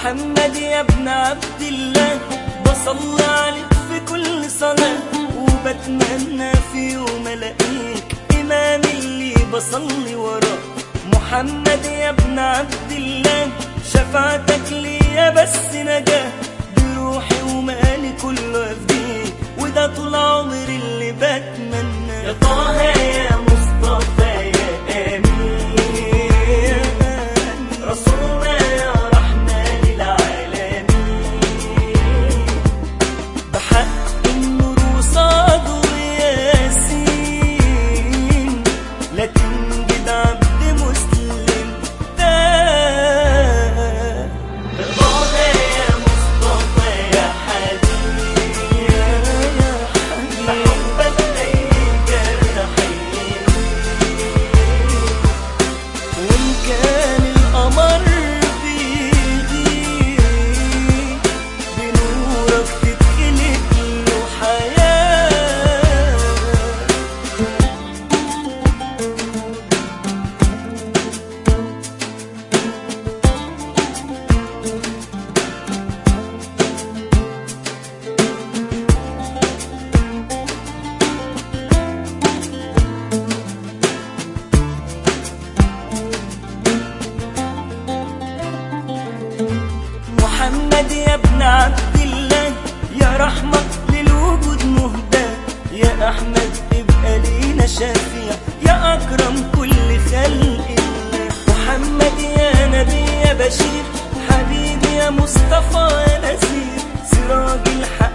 محمد يا ابن عبد الله، بصلي عليك في كل صلاة، وبتمنى في يوم الاقيك امام اللي بصلي وراه. محمد يا ابن عبد الله، شفاعتك ليا بس نجاه، بروحي ومالي كله افديك، وده طول عمري اللي بتمنى. يا طه يا مصطفى يا امين، رسولنا يا رحمة للعالمين، بحق النور وصاد وياسين، لا تنجد عبد مسلم تاه. طه يا مصطفى يا حبيبي، بحبك زي جرحين، وإن كان القمر بيغيب بنورك تتقلب له حياة. محمد يا ابن عبد الله، يا رحمة للوجود مهدى، يا أحمد ابقى لينا شفيع، يا أكرم كل خلق الله. محمد يا نبي يا بشير، حبيبي يا مصطفى يا نذير، سراج الحق